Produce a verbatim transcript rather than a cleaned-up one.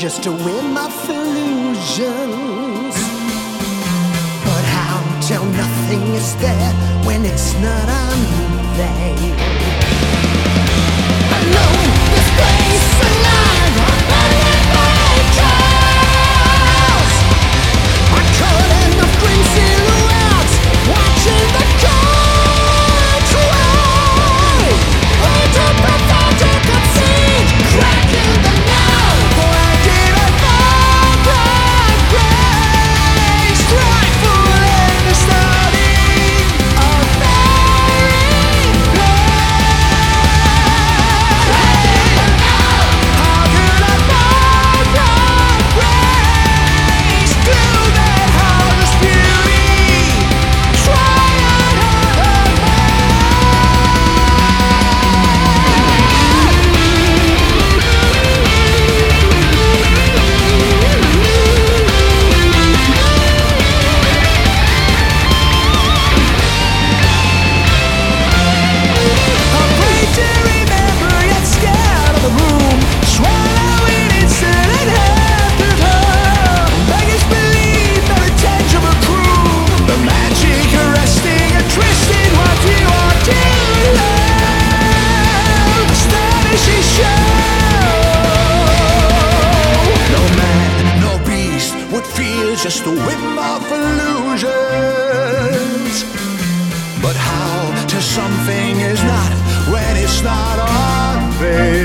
just a whim of illusions. But how tell nothing is there when it's not unveiled? Alone, this place alive, I'm burning my trials. I caught in the green silhouettes, watching the country. Hold up, I thought you could see, cracking the now. Why did I fall from grace? Trifle in the starting of fairy How could I fall from grace? Through that harvest beauty, try another afraid to remember, yet scared of the room. Swallowing instant and half of her. Beggars believe that a tangible crew. The magic arresting and twisting what you are to love. Astonishing show. No man, no beast would feel just a whim of illusions. But how to something is not when it's not on face.